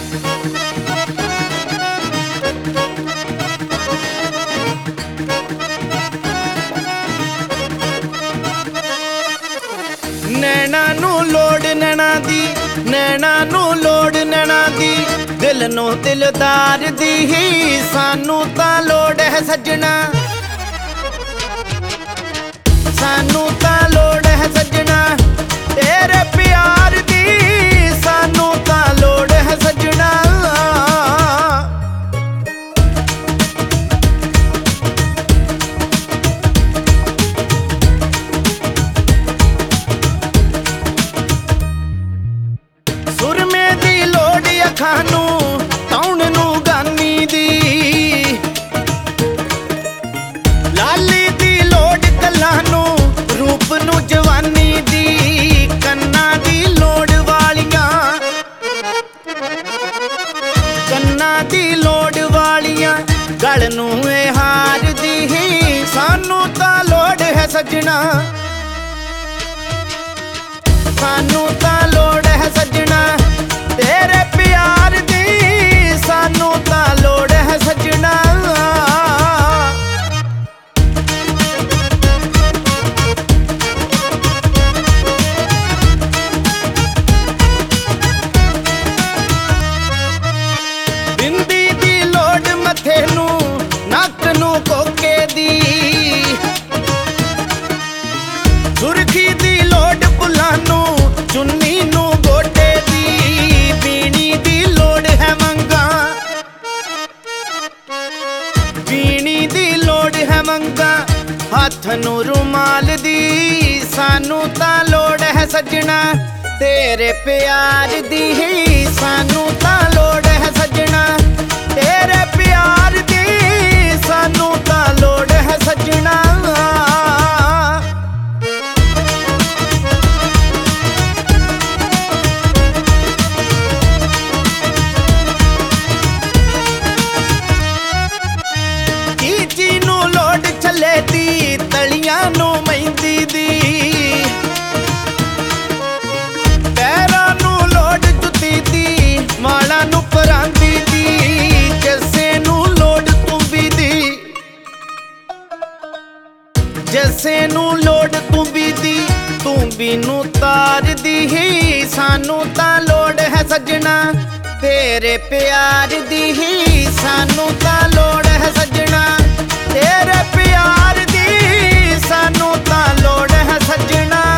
नैना नू लोड़ नैना दी, नैना नू लोड़ नैना दी, दिल नू दिलदार दी ही सानू तां लोड़ है सजना, सानू तां लोड़ है सजना, तेरे प्यार दी सानू तां लोड़ है सजना। खानू तौण नू गानी दी, लाली दी लोड़ गल्लां नू रूप नू जवानी दी, कन्ना दी लोड़ वालियां, कन्ना दी लोड़ वालियां, गल नू ए हार दी ही सानू तां लोड़ है सजना, सानू तां लोड़ है सजना, तेरे प्यार दी सानू तां लोड़ है सजना। बिंदी दी लोड़ मथे नू नक नू कोके दी, सुरखी दी लोड़ बुल्लां नू चुन्नी नू गोटे दी, बीणी दी लोड़ है मंगा, बीणी दी लोड़ है मंगा, हाथ नू रुमाल दी सानू तां लोड़ है सजना, तेरे प्यार दी ही सानू तां लोड़ है सजना, तेरे प्यार दी सानू तां लोड़ है सजना। छले दी तलियां नू मेहंदी दी, पैरां नू लोड़ जुत्ती दी, वालां नू परांदी दी, जैसे नू लोड़ तुम्बी दी, जैसे नू लोड़ तुम्बी दी, तुम्बी नू तार दी ही सानू तां लोड़ है सजना, तेरे प्यार दी ही सानू तां लोड़ है सजना, तेरे प्यार दी सानू तां लोड़ है सजना।